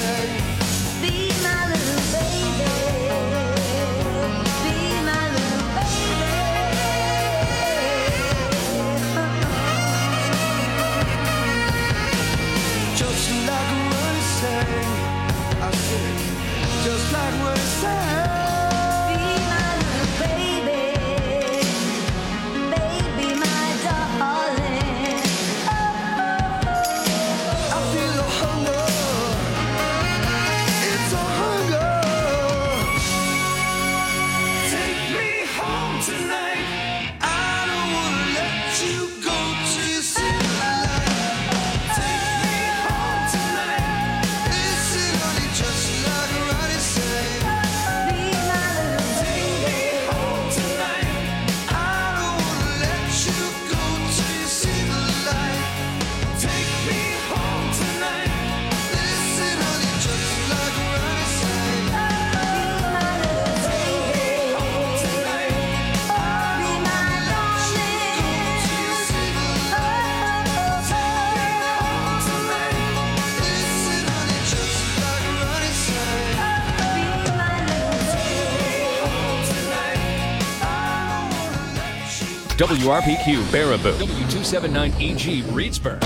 say, be my little baby, be my little baby. Just like what it say, I say, just like what it say. WRPQ Baraboo, W279EG Reedsburg.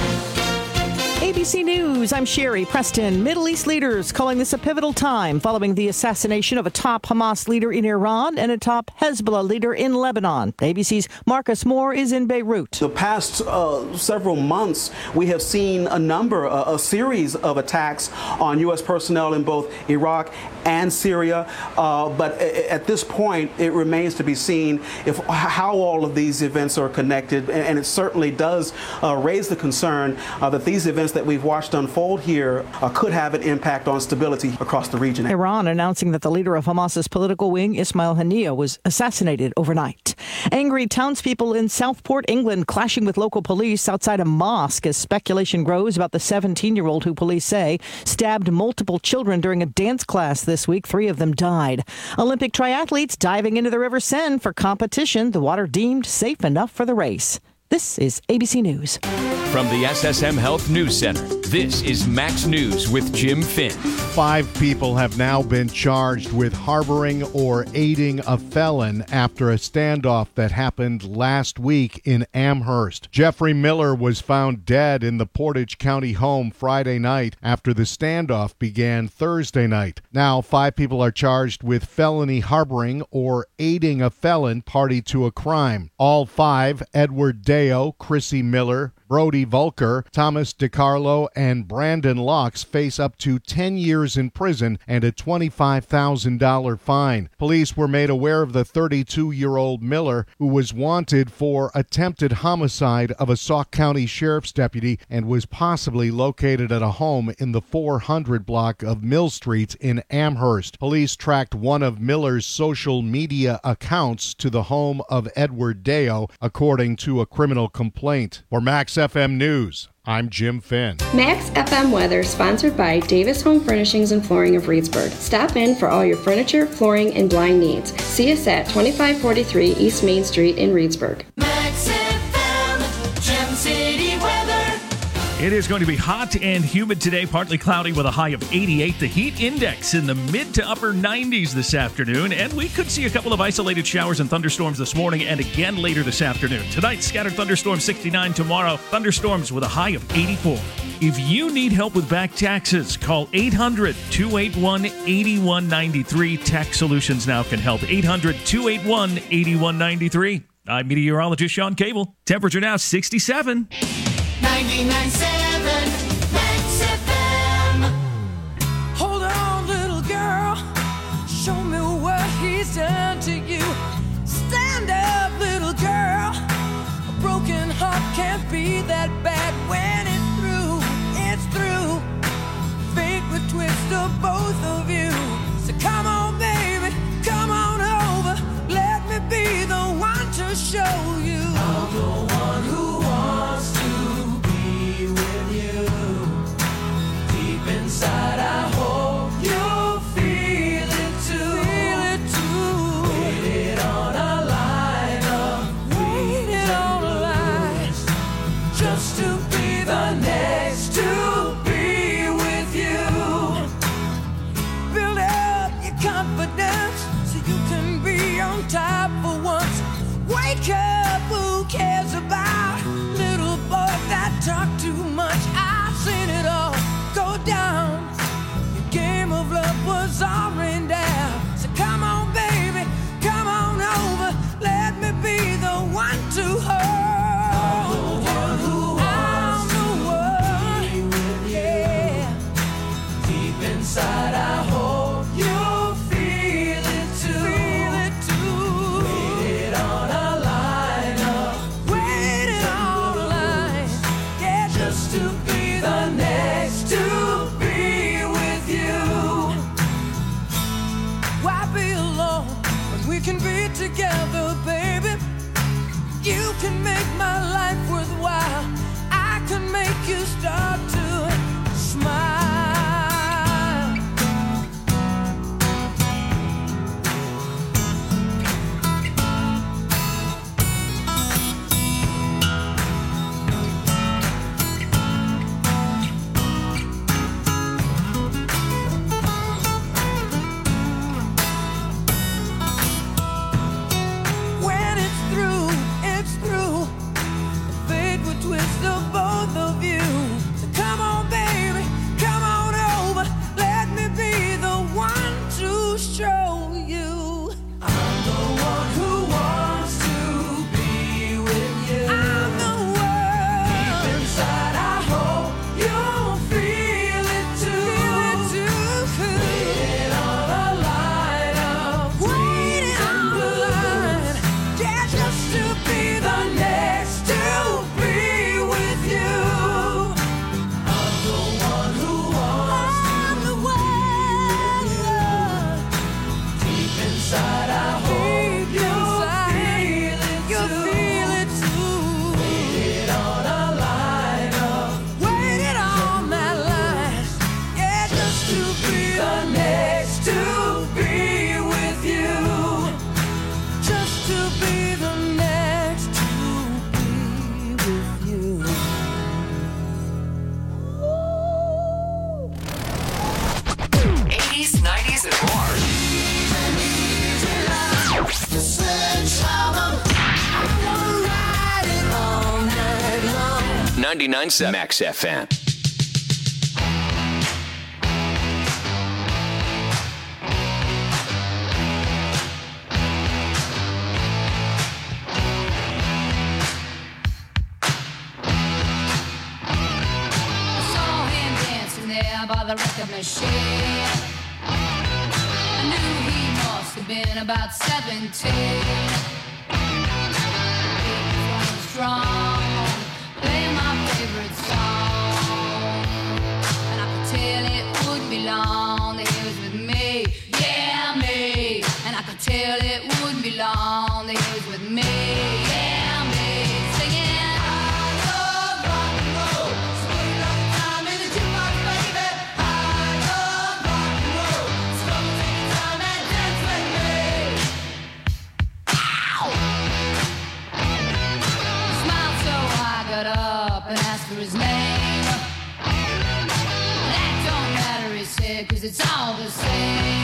ABC News, I'm Sherry Preston. Middle East leaders calling this a pivotal time following the assassination of a top Hamas leader in Iran and a top Hezbollah leader in Lebanon. ABC's Marcus Moore is in Beirut. The past several months, we have seen a series of attacks on U.S. personnel in both Iraq and Syria. But at this point, it remains to be seen how all of these events are connected. And it certainly does raise the concern that these events that we've watched unfold here could have an impact on stability across the region. Iran announcing that the leader of Hamas's political wing, Ismail Haniyeh, was assassinated overnight. Angry townspeople in Southport, England, clashing with local police outside a mosque as speculation grows about the 17-year-old who police say stabbed multiple children during a dance class this week. 3 of them died. Olympic triathletes diving into the River Seine for competition. The water deemed safe enough for the race. This is ABC News. From the SSM Health News Center, this is Max News with Jim Finn. 5 people have now been charged with harboring or aiding a felon after a standoff that happened last week in Amherst. Jeffrey Miller was found dead in the Portage County home Friday night after the standoff began Thursday night. Now 5 people are charged with felony harboring or aiding a felon party to a crime. All 5, Edward Deo, Chrissy Miller, Brody Volker, Thomas DiCarlo, and Brandon Locks face up to 10 years in prison and a $25,000 fine. Police were made aware of the 32-year-old Miller, who was wanted for attempted homicide of a Sauk County Sheriff's deputy and was possibly located at a home in the 400 block of Mill Street in Amherst. Police tracked one of Miller's social media accounts to the home of Edward Deo, according to a criminal complaint. For Max FM News, I'm Jim Finn. Max FM weather sponsored by Davis Home Furnishings and Flooring of Reedsburg. Stop in for all your furniture, flooring, and blind needs. See us at 2543 East Main Street in Reedsburg. Max FM, Gem City weather. It is going to be hot and humid today, partly cloudy with a high of 88. The heat index in the mid to upper 90s this afternoon, and we could see a couple of isolated showers and thunderstorms this morning and again later this afternoon. Tonight, scattered thunderstorms 69. Tomorrow, thunderstorms with a high of 84. If you need help with back taxes, call 800-281-8193. Tax Solutions Now can help. 800-281-8193. I'm meteorologist Sean Cable. Temperature now 67. 99.7 Max FM. Hold on, little girl. Show me what he's done to you. Stand up, little girl. A broken heart can't be that bad when it's through. Fate would twist of both of you. So come on, baby, come on over. Let me be the one to show you. I'm the one who wants to with you. Deep inside, I hope you'll feel it too. Waited on a line of waited on a line just to be the next to be with you. 99.7 Max FM. By the record machine, I knew he must have been about 17. He was strong, playing my favorite song, and I could tell it wouldn't be long that he was with me, yeah me. And I could tell it wouldn't be long that he was with me, yeah me. Singing. And asked for his name. That don't matter, he said, 'cause it's all the same.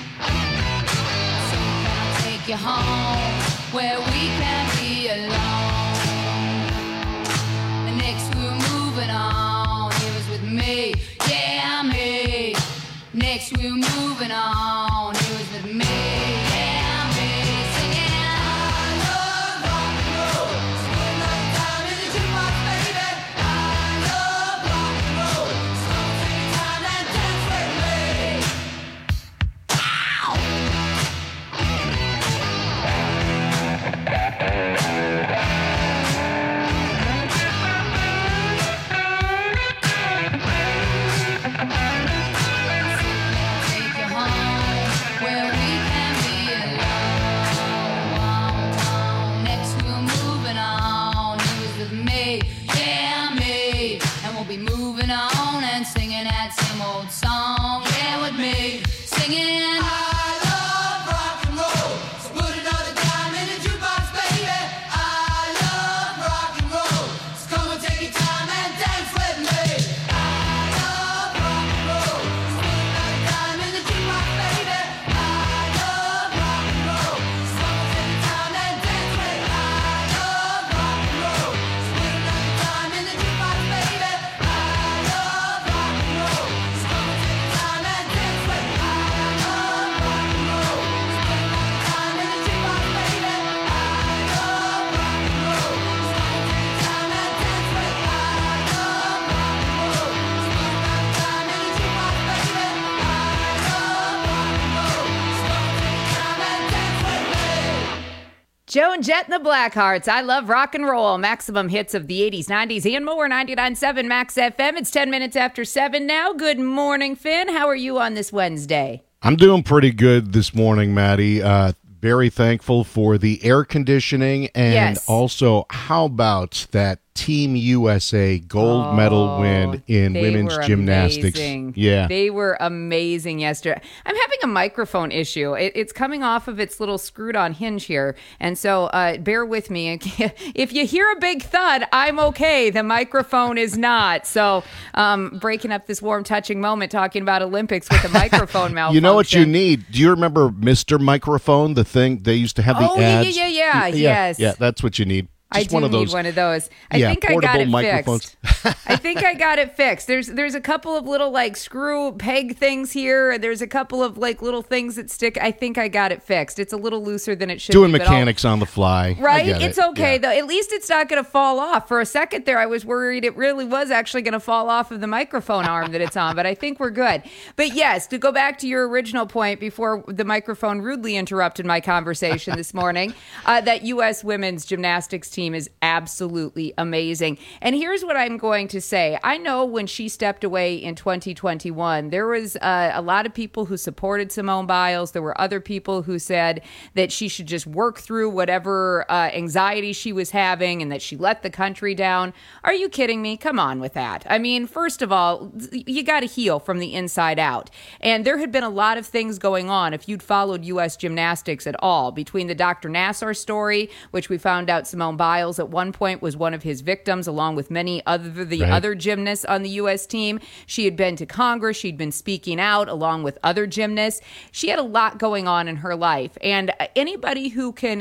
So can I take you home where we can be alone? And next we were moving on. He was with me, yeah me. Next we were moving on. He was with me, yeah me. Singing. Joan Jett and the Blackhearts. I love rock and roll. Maximum hits of the 80s, 90s, and more. 99.7 Max FM. It's 10 minutes after 7 now. Good morning, Finn. How are you on this Wednesday? I'm doing pretty good this morning, Maddie. Very thankful for the air conditioning. And also, how about that Team USA gold medal win in women's gymnastics? Amazing. Yeah. They were amazing yesterday. I'm having a microphone issue. It's coming off of its little screwed on hinge here. And so bear with me. If you hear a big thud, I'm okay. The microphone is not. So breaking up this warm touching moment talking about Olympics with a microphone malfunction. You know what you need? Do you remember Mr. Microphone, the thing they used to have the ads? Yeah. Yes. Yeah, that's what you need. Just I do need one of those. I think I got it fixed. I think I got it fixed. There's a couple of little like screw peg things here. There's a couple of like little things that stick. I think I got it fixed. It's a little looser than it should Doing be. Mechanics on the fly. Right? It's okay though. At least it's not going to fall off. For a second there, I was worried it really was actually going to fall off of the microphone arm that it's on, but I think we're good. But yes, to go back to your original point before the microphone rudely interrupted my conversation this morning, that U.S. women's gymnastics team is absolutely amazing. And here's what I'm going to say. I know when she stepped away in 2021, there was a lot of people who supported Simone Biles. There were other people who said that she should just work through whatever anxiety she was having and that she let the country down. Are you kidding me? Come on with that. I mean, first of all, you got to heal from the inside out. And there had been a lot of things going on, if you'd followed U.S. gymnastics at all, between the Dr. Nassar story, which we found out Simone Biles at one point was one of his victims, along with many other gymnasts on the U.S. team. She had been to Congress. She'd been speaking out along with other gymnasts. She had a lot going on in her life. And anybody who can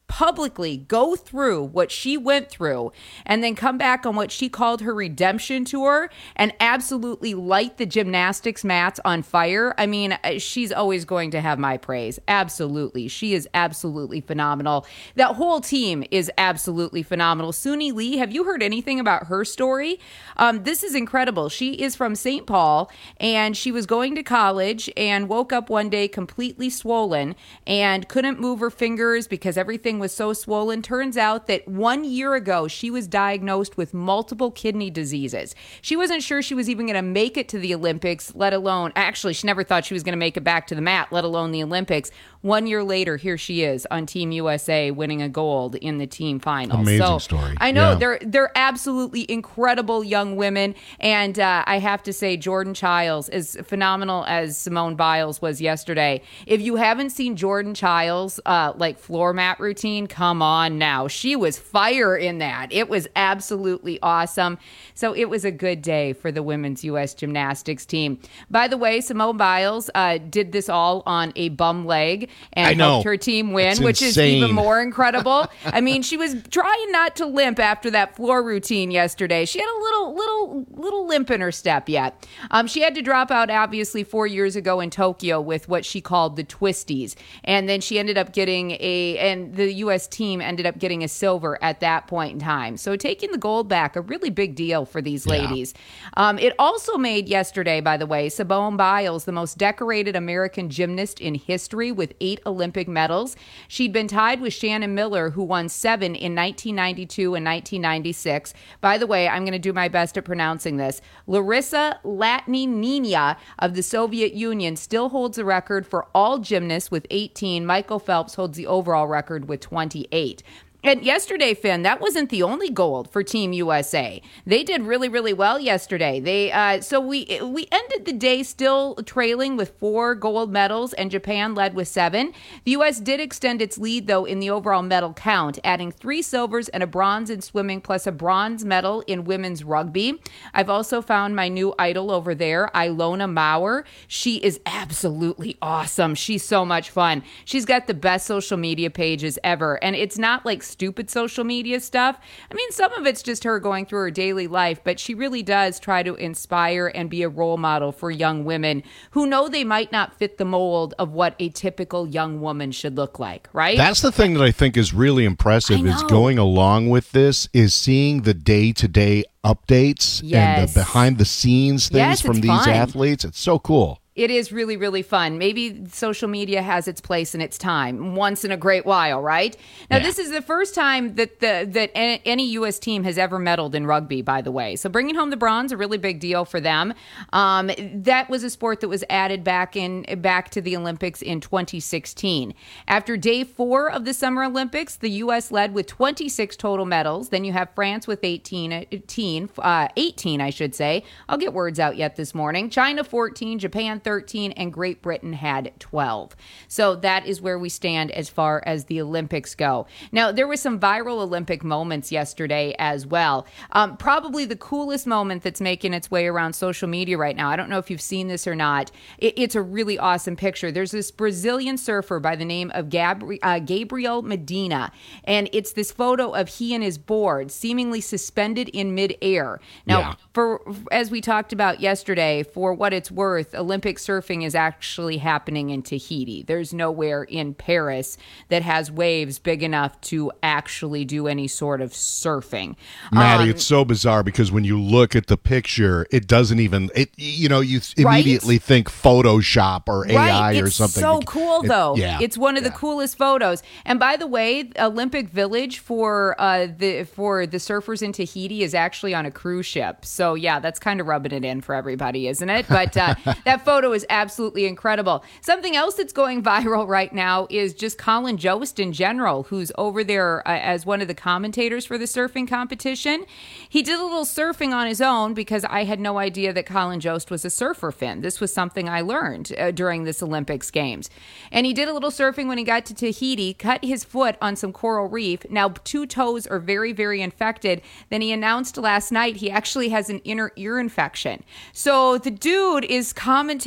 publicly go through what she went through and then come back on what she called her redemption tour and absolutely light the gymnastics mats on fire. I mean, she's always going to have my praise. Absolutely. She is absolutely phenomenal. That whole team is absolutely phenomenal. Suni Lee, have you heard anything about her story? This is incredible. She is from St. Paul, and she was going to college and woke up one day completely swollen and couldn't move her fingers because everything was so swollen. Turns out that 1 year ago, she was diagnosed with multiple kidney diseases. She wasn't sure she was even going to make it to the Olympics, let alone, actually, she never thought she was going to make it back to the mat, let alone the Olympics. 1 year later, here she is on Team USA winning a gold in the team final. Amazing story. I know, Yeah. they're absolutely incredible young women. And I have to say, Jordan Chiles, as phenomenal as Simone Biles was yesterday, if you haven't seen Jordan Chiles' floor mat routine, come on now. She was fire in that. It was absolutely awesome. So it was a good day for the women's U.S. gymnastics team. By the way, Simone Biles did this all on a bum leg and helped her team win, That's which insane. is even more incredible. I mean, she was trying not to limp after that floor routine yesterday. She had a little limp in her step yet. She had to drop out, obviously, 4 years ago in Tokyo with what she called the twisties. And then she ended up getting and the U.S. team ended up getting a silver at that point in time. So taking the gold back, a really big deal for these ladies. It also made yesterday, by the way, Simone Biles the most decorated American gymnast in history with 8 Olympic medals. She'd been tied with Shannon Miller, who won 7 in 1992 and 1996. By the way, I'm going to do my best at pronouncing this. Larissa Latnina of the Soviet Union still holds the record for all gymnasts with 18. Michael Phelps holds the overall record with 28. And yesterday, Finn, that wasn't the only gold for Team USA. They did really, really well yesterday. We ended the day still trailing with 4 gold medals, and Japan led with 7. The U.S. did extend its lead, though, in the overall medal count, adding 3 silvers and a bronze in swimming, plus a bronze medal in women's rugby. I've also found my new idol over there, Ilona Maurer. She is absolutely awesome. She's so much fun. She's got the best social media pages ever, and it's not like stupid social media stuff. I mean, some of it's just her going through her daily life, but she really does try to inspire and be a role model for young women who know they might not fit the mold of what a typical young woman should look like, right? That's the thing that I think is really impressive is going along with this is seeing the day-to-day updates and the behind-the-scenes things from these athletes. It's so cool. It is really, really fun. Maybe social media has its place and its time once in a great while, right? Now, this is the first time that any U.S. team has ever medaled in rugby, by the way. So bringing home the bronze, a really big deal for them. That was a sport that was added back to the Olympics in 2016. After day 4 of the Summer Olympics, the U.S. led with 26 total medals. Then you have France with 18, I should say. I'll get words out yet this morning. China 14, Japan 13, and Great Britain had 12. So that is where we stand as far as the Olympics go. Now, there were some viral Olympic moments yesterday as well. Probably the coolest moment that's making its way around social media right now. I don't know if you've seen this or not. It's a really awesome picture. There's this Brazilian surfer by the name of Gabriel Medina, and it's this photo of he and his board seemingly suspended in midair. Now, as we talked about yesterday, for what it's worth, Olympic surfing is actually happening in Tahiti. There's nowhere in Paris that has waves big enough to actually do any sort of surfing. Maddie, it's so bizarre because when you look at the picture, it doesn't even, you immediately think Photoshop or AI or something. It's so cool, though. It's one of the Yeah. coolest photos. And by the way, Olympic Village for the surfers in Tahiti is actually on a cruise ship. So yeah, that's kind of rubbing it in for everybody, isn't it? But that photo is absolutely incredible. Something else that's going viral right now is just Colin Jost in general, who's over there as one of the commentators for the surfing competition. He did a little surfing on his own because I had no idea that Colin Jost was a surfer, Finn. This was something I learned during this Olympics Games. And he did a little surfing when he got to Tahiti, cut his foot on some coral reef. Now, 2 toes are very, very infected. Then he announced last night he actually has an inner ear infection. So the dude is commentating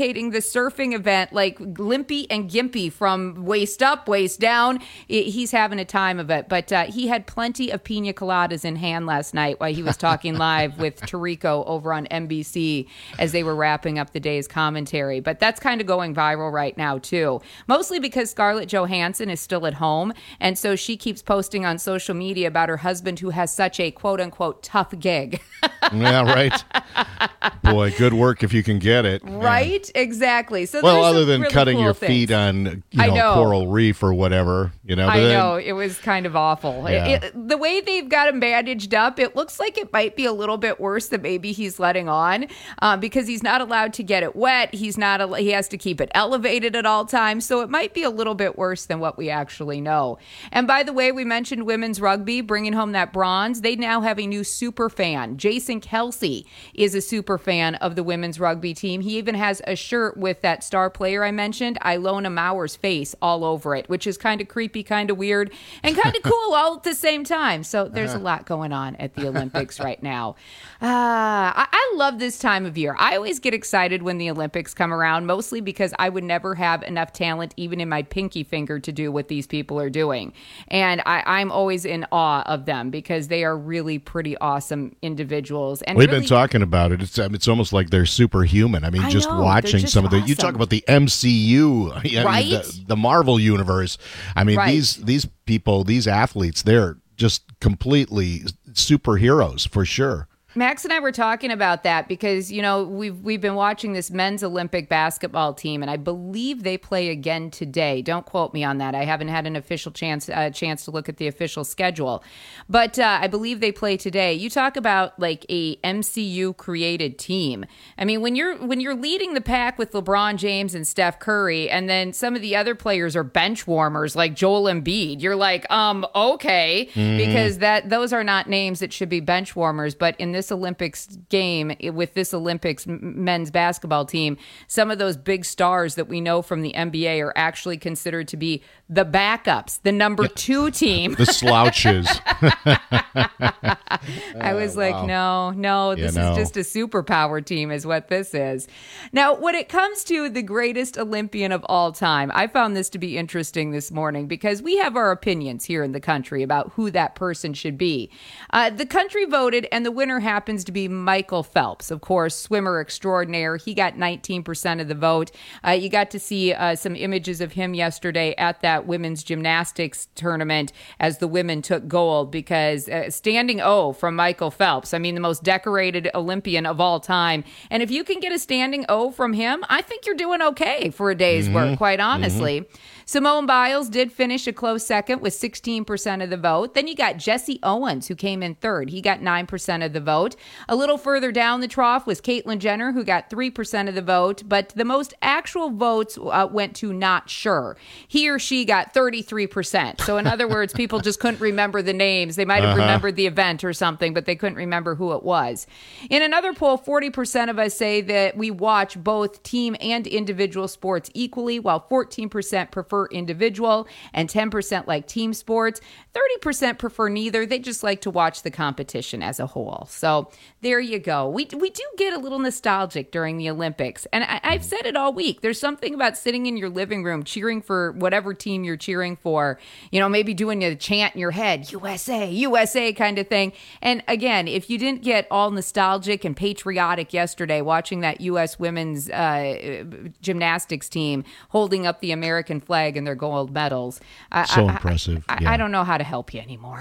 commentating the surfing event like limpy and gimpy from waist up, waist down. He's having a time of it. But he had plenty of pina coladas in hand last night while he was talking live with Tirico over on NBC as they were wrapping up the day's commentary. But that's kind of going viral right now, too. Mostly because Scarlett Johansson is still at home. And so she keeps posting on social media about her husband who has such a quote-unquote tough gig. Yeah, right. Boy, good work if you can get it. Right? Yeah. Exactly. So well, other than really cutting cool your things. feet on coral reef or whatever, I know. It was kind of awful. Yeah. The way they've got him bandaged up, it looks like it might be a little bit worse than maybe he's letting on because he's not allowed to get it wet. He has to keep it elevated at all times. So it might be a little bit worse than what we actually know. And by the way, we mentioned women's rugby bringing home that bronze. They now have a new super fan. Jason Kelsey is a super fan of the women's rugby team. He even has a shirt with that star player I mentioned, Ilona Mauer's face all over it, which is kind of creepy, kind of weird, and kind of cool all at the same time. So there's a lot going on at the Olympics right now. I love this time of year. I always get excited when the Olympics come around, mostly because I would never have enough talent, even in my pinky finger, to do what these people are doing. And I'm always in awe of them because they are really pretty awesome individuals. And we've been talking about it. It's almost like they're superhuman. I mean, watching some of the, you talk about the MCU, right? The Marvel universe. I mean, right. these people, these athletes, they're just completely superheroes for sure. Max and I were talking about that because, we've been watching this men's Olympic basketball team, and I believe they play again today. Don't quote me on that. I haven't had an official chance to look at the official schedule. But I believe they play today. You talk about like a MCU created team. I mean, when you're leading the pack with LeBron James and Steph Curry, and then some of the other players are bench warmers like Joel Embiid, you're like, okay, because those are not names that should be bench warmers. But in this Olympics game, with this Olympics men's basketball team, some of those big stars that we know from the NBA are actually considered to be the backups, the number 2 team. The slouches. I was like, no, this is just a superpower team is what this is. Now, when it comes to the greatest Olympian of all time, I found this to be interesting this morning because we have our opinions here in the country about who that person should be. The country voted, and the winner happens to be Michael Phelps, of course, swimmer extraordinaire. He got 19% of the vote. You got to see some images of him yesterday at that women's gymnastics tournament as the women took gold because standing O from Michael Phelps, I mean, the most decorated Olympian of all time. And if you can get a standing O from him, I think you're doing okay for a day's work, quite honestly. Simone Biles did finish a close second with 16% of the vote. Then you got Jesse Owens, who came in third. He got 9% of the vote. A little further down the trough was Caitlyn Jenner, who got 3% of the vote. But the most actual votes went to Not Sure. He or she got 33%. So in other words, people just couldn't remember the names. They might have remembered the event or something, but they couldn't remember who it was. In another poll, 40% of us say that we watch both team and individual sports equally, while 14% prefer individual and 10% like team sports. 30% prefer neither. They just like to watch the competition as a whole. So there you go. We do get a little nostalgic during the Olympics. And I've said it all week. There's something about sitting in your living room cheering for whatever team you're cheering for, maybe doing a chant in your head, USA, USA kind of thing. And again, if you didn't get all nostalgic and patriotic yesterday watching that U.S. women's gymnastics team holding up the American flag and their gold medals. So impressive. I don't know how to help you anymore.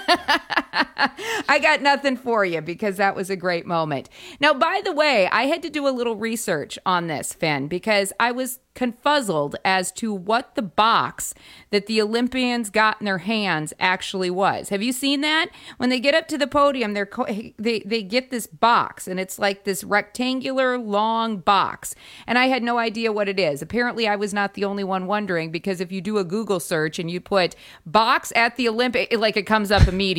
I got nothing for you because that was a great moment. Now, by the way, I had to do a little research on this, Finn, because I was confuzzled as to what the box that the Olympians got in their hands actually was. Have you seen that? When they get up to the podium, they get this box, and it's like this rectangular long box. And I had no idea what it is. Apparently, I was not the only one wondering, because if you do a Google search and you put box at the Olympic, it comes up immediately,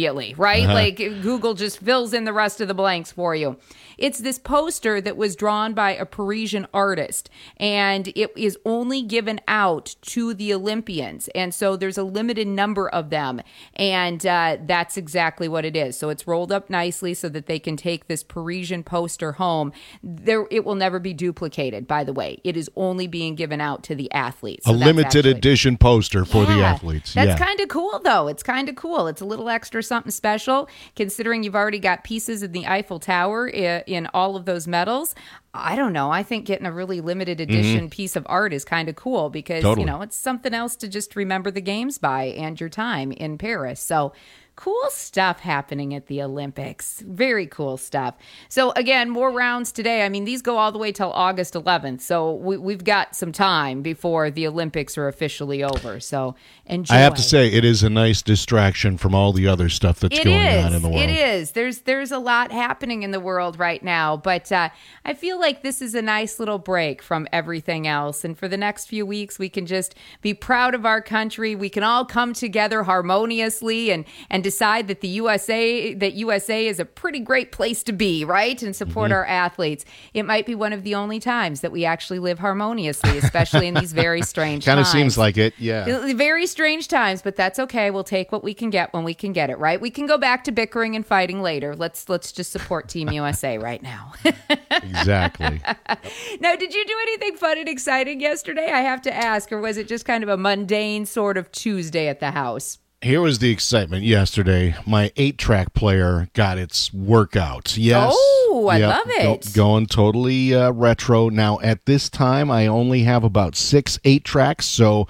right? Like Google just fills in the rest of the blanks for you. It's this poster that was drawn by a Parisian artist, and it is only given out to the Olympians. And so there's a limited number of them, and that's exactly what it is. So it's rolled up nicely so that they can take this Parisian poster home. It will never be duplicated, by the way. It is only being given out to the athletes. So a limited edition poster for the athletes. That's kind of cool, though. It's kind of cool. It's a little extra something special, considering you've already got pieces of the Eiffel Tower in all of those medals. I don't know. I think getting a really limited edition piece of art is kind of cool because, it's something else to just remember the games by and your time in Paris. So cool stuff happening at the Olympics. Very cool stuff. So again, more rounds today. I mean, these go all the way till August 11th. So we've got some time before the Olympics are officially over. So enjoy. I have to say, it is a nice distraction from all the other stuff that's going on in the world. It is. There's a lot happening in the world right now. But I feel like this is a nice little break from everything else. And for the next few weeks, we can just be proud of our country. We can all come together harmoniously and decide that the USA is a pretty great place to be, right? And support our athletes. It might be one of the only times that we actually live harmoniously, especially in these very strange times. Kind of seems like it, yeah. Very strange times, but that's okay. We'll take what we can get when we can get it, right? We can go back to bickering and fighting later. Let's just support Team USA right now. Exactly. Now, did you do anything fun and exciting yesterday? I have to ask, or was it just kind of a mundane sort of Tuesday at the house? Here was the excitement yesterday. My 8-track player got its workout. Yes. Oh, I love it. Going totally retro. Now, at this time, I only have about 6 8-tracks, so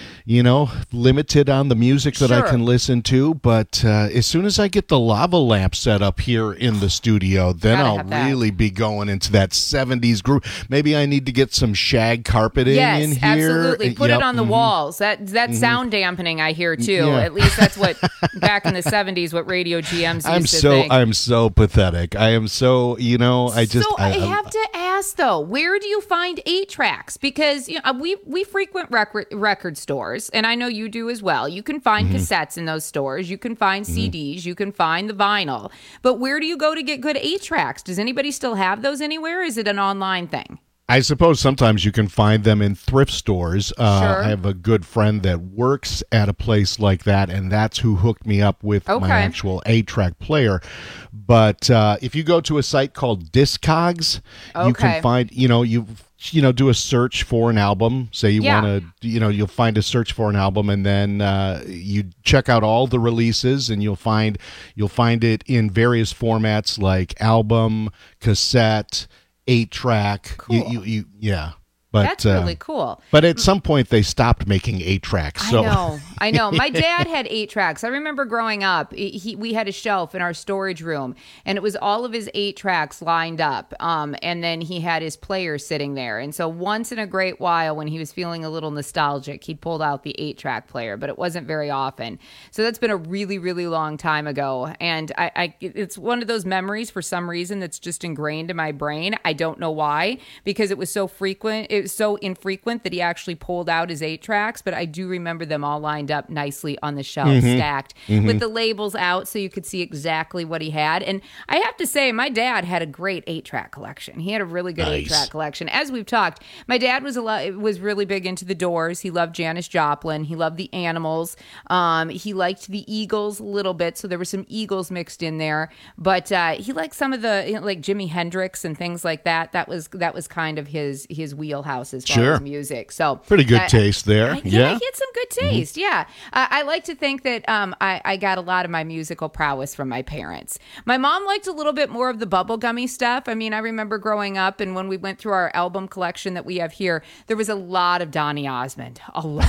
limited on the music that I can listen to. But as soon as I get the lava lamp set up here in the studio, then I'll really be going into that 70s groove. Maybe I need to get some shag carpeting in here. Yes, absolutely. Put it on the walls. That sound dampening, I hear, too. Yeah. At least that's what, back in the 70s, what radio GMs used to think. I'm so pathetic. I am so, I have to ask, though, where do you find 8-tracks? Because we frequent record stores. And I know you do as well. You can find cassettes in those stores. You can find CDs. You can find the vinyl. But where do you go to get good 8-tracks? Does anybody still have those anywhere? Is it an online thing? I suppose sometimes you can find them in thrift stores. I have a good friend that works at a place like that, and that's who hooked me up with my actual 8-track player. But if you go to a site called Discogs, you can find, do a search for an album. Say you want to, you'll find a search for an album, and then you check out all the releases, and you'll find it in various formats like album, cassette, 8-track. Cool. But that's really cool. But at some point, they stopped making 8-tracks. So. I know. My dad had 8-tracks. I remember growing up, we had a shelf in our storage room, and it was all of his 8-tracks lined up. And then he had his player sitting there. And so once in a great while, when he was feeling a little nostalgic, he pulled out the 8-track player, but it wasn't very often. So that's been a really, really long time ago. And it's one of those memories, for some reason, that's just ingrained in my brain. I don't know why, because it was so frequent. It was so infrequent that he actually pulled out his 8-tracks, but I do remember them all lined up nicely on the shelf, stacked with the labels out so you could see exactly what he had. And I have to say, my dad had a great 8-track collection. He had a really good 8-track collection. As we've talked, my dad was really big into the Doors. He loved Janis Joplin. He loved the Animals. He liked the Eagles a little bit, so there were some Eagles mixed in there. But he liked some of the like Jimi Hendrix and things like that. That was kind of his wheelhouse as far as music. So pretty good taste there. He had some good taste. Yeah. I like to think that I got a lot of my musical prowess from my parents. My mom liked a little bit more of the bubblegummy stuff. I mean, I remember growing up, and when we went through our album collection that we have here, there was a lot of Donny Osmond. And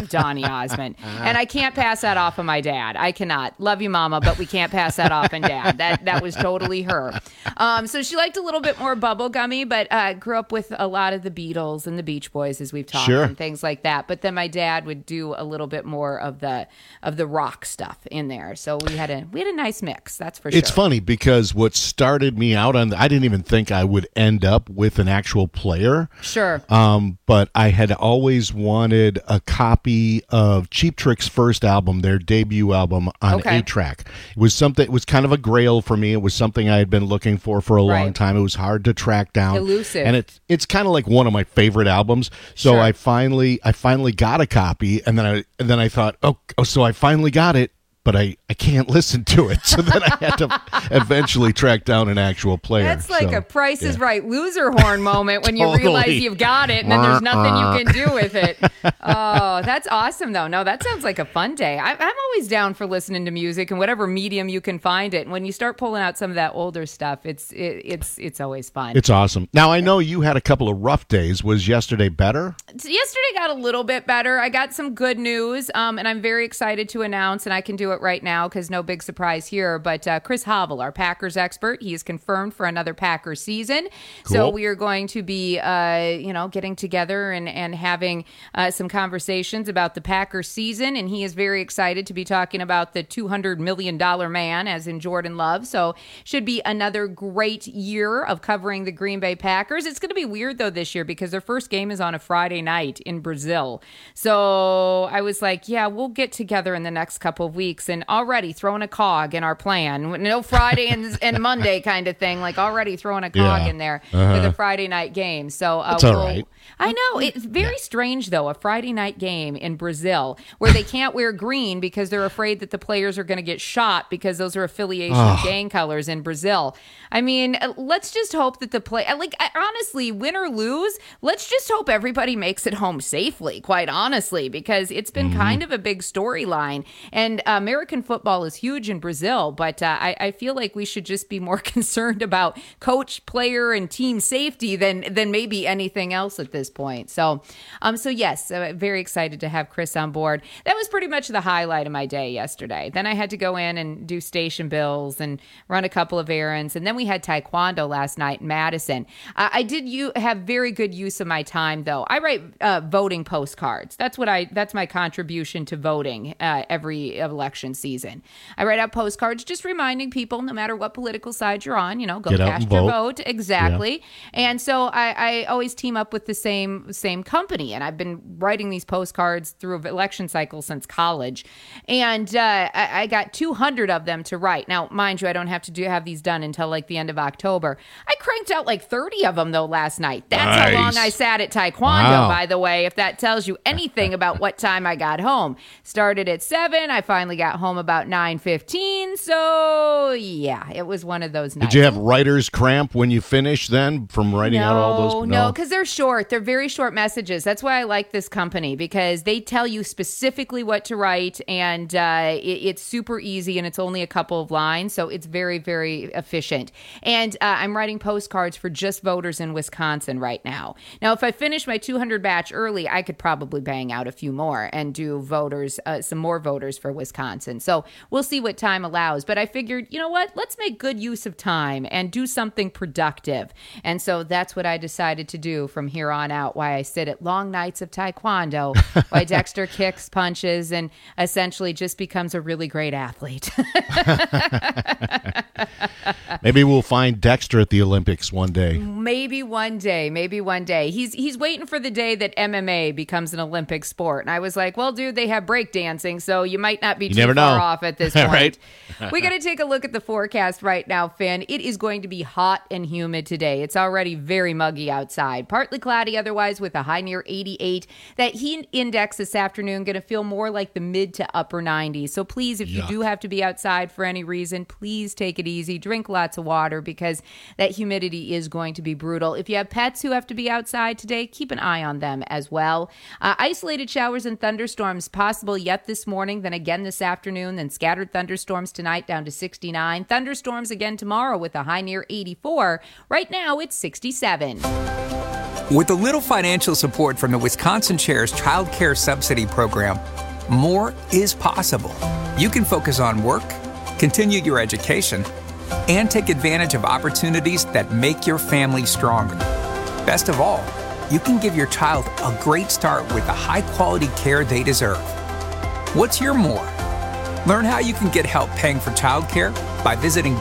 I can't pass that off of my dad. I cannot. Love you, Mama, but we can't pass that off on Dad. That was totally her. So she liked a little bit more bubblegummy, but grew up with a lot of the Beatles Beatles and the Beach Boys, as we've talked, Sure. and things like that. But then my dad would do a little bit more of the rock stuff in there. So we had a nice mix. That's for sure. It's funny because what started me out on, I didn't even think I would end up with an actual player. Sure. But I had always wanted a copy of Cheap Trick's first album, their debut album on 8-track. It was something. It was kind of a grail for me. It was something I had been looking for a long time. It was hard to track down, elusive, and it's kind of like one of my favorite albums. So Sure. I finally got a copy, and then I thought, oh, so I finally got it. But I can't listen to it. So then I had to eventually track down an actual player. That's like a Price is Right loser horn moment when you realize you've got it and then there's nothing you can do with it. Oh, that's awesome, though. No, that sounds like a fun day. I'm always down for listening to music in whatever medium you can find it. And when you start pulling out some of that older stuff, it's always fun. It's awesome. Now, I know you had a couple of rough days. Was yesterday better? Yesterday got a little bit better. I got some good news, and I'm very excited to announce, and I can do it right now because no big surprise here, but Chris Havel, our Packers expert, he is confirmed for another Packers season. Cool. So we are going to be, getting together and having some conversations about the Packers season, and he is very excited to be talking about the $200 million man, as in Jordan Love. So should be another great year of covering the Green Bay Packers. It's going to be weird, though, this year because their first game is on a Friday night in Brazil. So I was like, yeah, we'll get together in the next couple of weeks, and already throwing a cog in our plan. No Friday and Monday kind of thing, like already throwing a cog in there for the Friday night game. So That's all right. I know. It's very strange, though, a Friday night game in Brazil where they can't wear green because they're afraid that the players are going to get shot because those are affiliation gang colors in Brazil. I mean, let's just hope that honestly, win or lose, let's just hope everybody makes it home safely, quite honestly, because it's been kind of a big storyline. And American football is huge in Brazil, but I feel like we should just be more concerned about coach, player, and team safety than maybe anything else at this point. So yes, very excited to have Chris on board. That was pretty much the highlight of my day yesterday. Then I had to go in and do station bills and run a couple of errands, and then we had taekwondo last night in Madison. I did have very good use of my time, though. I write voting postcards. That's my contribution to voting every election season. I write out postcards just reminding people, no matter what political side you're on, go Get out cast and your vote. vote. Exactly. Yeah. And so I always team up with the same company, and I've been writing these postcards through an election cycle since college, and I got 200 of them to write. Now, mind you, I don't have to have these done until like the end of October. I cranked out like 30 of them, though, last night. That's Nice. how long I sat at taekwondo, Wow. by the way, if that tells you anything about what time I got home. Started at 7. I finally got home about 9:15. So, yeah, it was one of those nights. Did you have writer's cramp when you finished then from writing out all those? No, because they're short. They're very short messages. That's why I like this company, because they tell you specifically what to write, and it's super easy, and it's only a couple of lines, so it's very, very efficient. And I'm writing postcards for just voters in Wisconsin right now. Now, if I finish my 200 batch early, I could probably bang out a few more and do some more voters for Wisconsin. So we'll see what time allows. But I figured, you know what? Let's make good use of time and do something productive. And so that's what I decided to do from here on out, why I sit at long nights of taekwondo, why Dexter kicks, punches, and essentially just becomes a really great athlete. Maybe we'll find Dexter at the Olympics one day. Maybe one day. He's waiting for the day that MMA becomes an Olympic sport. And I was like, well, dude, they have breakdancing, so you might not be too far off at this point. Right. We got to take a look at the forecast right now, Finn. It is going to be hot and humid today. It's already very muggy outside. Partly cloudy otherwise with a high near 88. That heat index this afternoon going to feel more like the mid to upper 90s. So please, if you do have to be outside for any reason, please take it easy. Drink lots of water because that humidity is going to be brutal. If you have pets who have to be outside today, keep an eye on them as well. Isolated showers and thunderstorms possible yet this morning, then again this afternoon, then scattered thunderstorms tonight down to 69. Thunderstorms again tomorrow with a high near 84. Right now, it's 67. With a little financial support from the Wisconsin Chair's Child Care Subsidy Program, more is possible. You can focus on work, continue your education, and take advantage of opportunities that make your family stronger. Best of all, you can give your child a great start with the high-quality care they deserve. What's your more? Learn how you can get help paying for childcare by visiting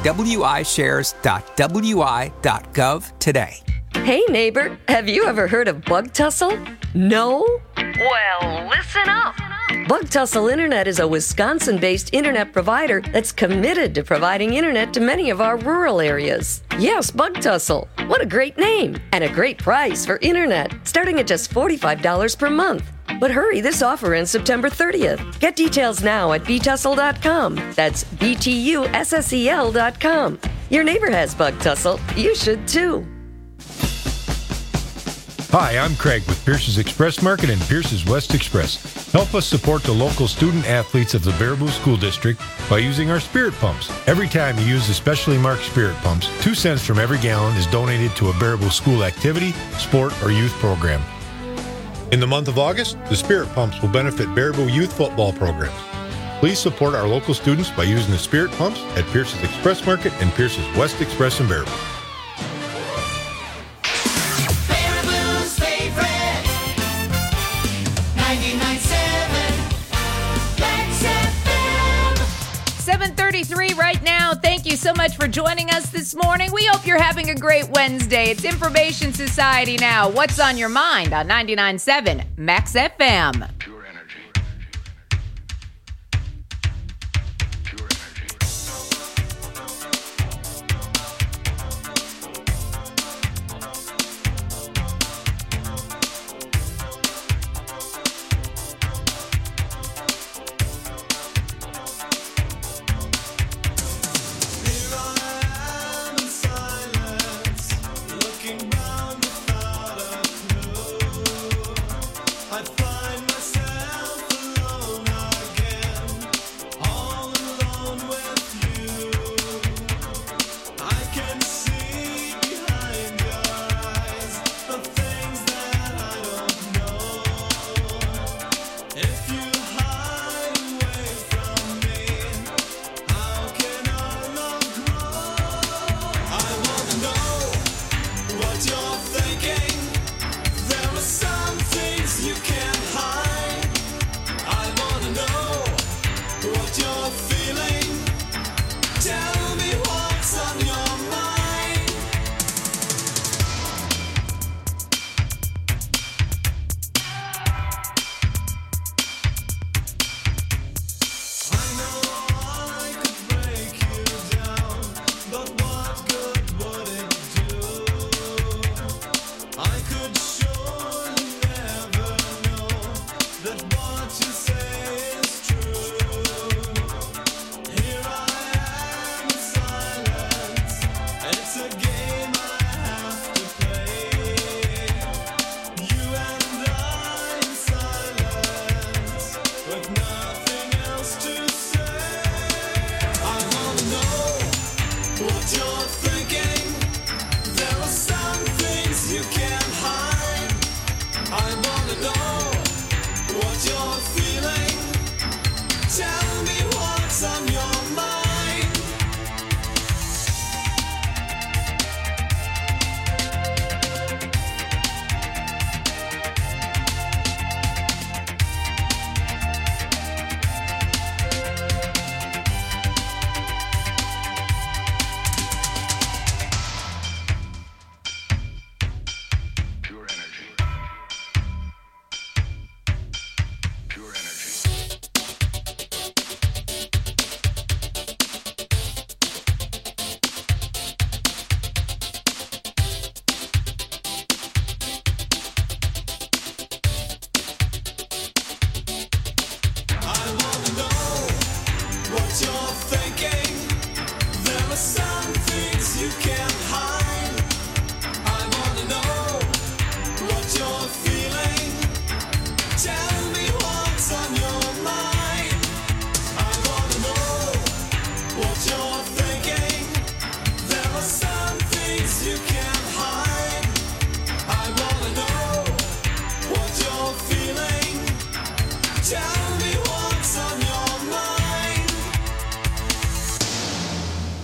wishares.wi.gov today. Hey neighbor, have you ever heard of Bug Tussle? No? Well, listen up. Bug Tussle Internet is a Wisconsin-based internet provider that's committed to providing internet to many of our rural areas. Yes, Bug Tussle. What a great name and a great price for internet, starting at just $45 per month. But hurry, this offer ends September 30th. Get details now at btussle.com. That's BTUSSEL.com. Your neighbor has Bug Tussle. You should too. Hi, I'm Craig with Pierce's Express Market and Pierce's West Express. Help us support the local student athletes of the Baraboo School District by using our spirit pumps. Every time you use the specially marked spirit pumps, 2 cents from every gallon is donated to a Baraboo school activity, sport, or youth program. In the month of August, the spirit pumps will benefit Baraboo youth football programs. Please support our local students by using the spirit pumps at Pierce's Express Market and Pierce's West Express in Baraboo. 7:33 right now. Thank you so much for joining us this morning. We hope you're having a great Wednesday. It's Information Society now. What's on your mind on 99.7 Max FM? I find myself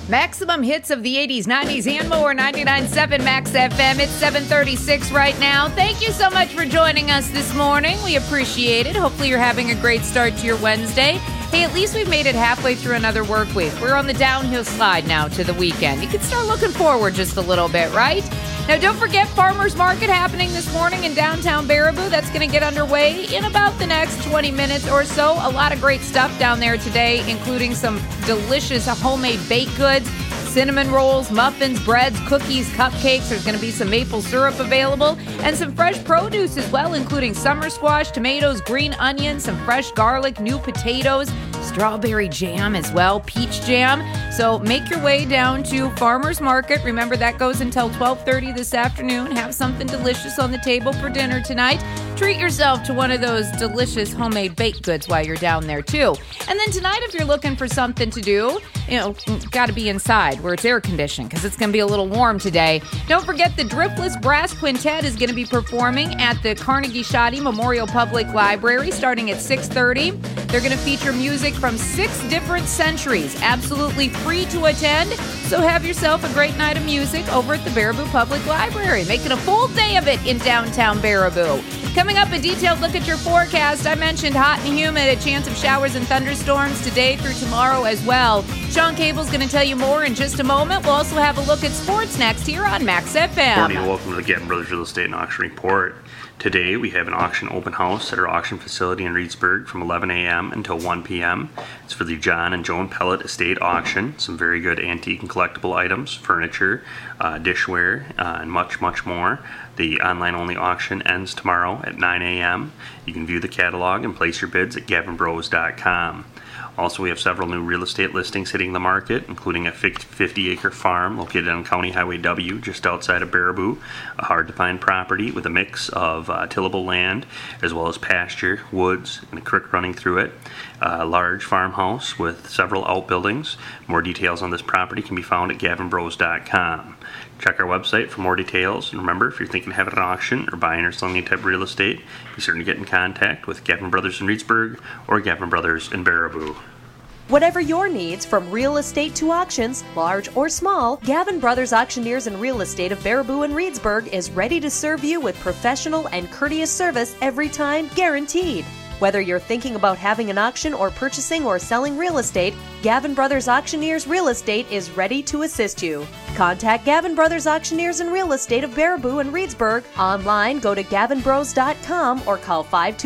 Maximum hits of the 80s, 90s, and more. 99.7 Max FM. It's 7:36 right now. Thank you so much for joining us this morning. We appreciate it. Hopefully you're having a great start to your Wednesday. Hey, at least we've made it halfway through another work week. We're on the downhill slide now to the weekend. You can start looking forward just a little bit, right? Now, don't forget Farmers Market happening this morning in downtown Baraboo. That's going to get underway in about the next 20 minutes or so. A lot of great stuff down there today, including some delicious homemade baked goods, cinnamon rolls, muffins, breads, cookies, cupcakes. There's going to be some maple syrup available and some fresh produce as well, including summer squash, tomatoes, green onions, some fresh garlic, new potatoes, strawberry jam as well, peach jam. So make your way down to Farmers Market. Remember, that goes until 12:30 this afternoon. Have something delicious on the table for dinner tonight. Treat yourself to one of those delicious homemade baked goods while you're down there too. And then tonight, if you're looking for something to do, got to be inside where it's air conditioned because it's going to be a little warm today. Don't forget the Driftless Brass Quintet is going to be performing at the Carnegie Shoddy Memorial Public Library starting at 6:30. They're going to feature music from 6 different centuries, absolutely free to attend. So have yourself a great night of music over at the Baraboo Public Library, making a full day of it in downtown Baraboo. Coming up, a detailed look at your forecast. I mentioned hot and humid, a chance of showers and thunderstorms today through tomorrow as well. Sean Cable's going to tell you more in just a moment. We'll also have a look at sports next here on Max FM. Morning and welcome to the Gavin Brothers Real Estate and Auction Report. Today we have an auction open house at our auction facility in Reedsburg from 11 a.m. until 1 p.m. It's for the John and Joan Pellet Estate Auction. Some very good antique and collectible items, furniture, dishware, and much, much more. The online-only auction ends tomorrow at 9 a.m. You can view the catalog and place your bids at gavinbros.com. Also, we have several new real estate listings hitting the market, including a 50-acre farm located on County Highway W just outside of Baraboo, a hard-to-find property with a mix of tillable land as well as pasture, woods, and a creek running through it. A large farmhouse with several outbuildings. More details on this property can be found at gavinbros.com. Check our website for more details. And remember, if you're thinking of having an auction or buying or selling any type of real estate, be certain to get in contact with Gavin Brothers in Reedsburg or Gavin Brothers in Baraboo. Whatever your needs, from real estate to auctions, large or small, Gavin Brothers Auctioneers and Real Estate of Baraboo and Reedsburg is ready to serve you with professional and courteous service every time, guaranteed. Whether you're thinking about having an auction or purchasing or selling real estate, Gavin Brothers Auctioneers Real Estate is ready to assist you. Contact Gavin Brothers Auctioneers and Real Estate of Baraboo and Reedsburg. Online, go to gavinbros.com or call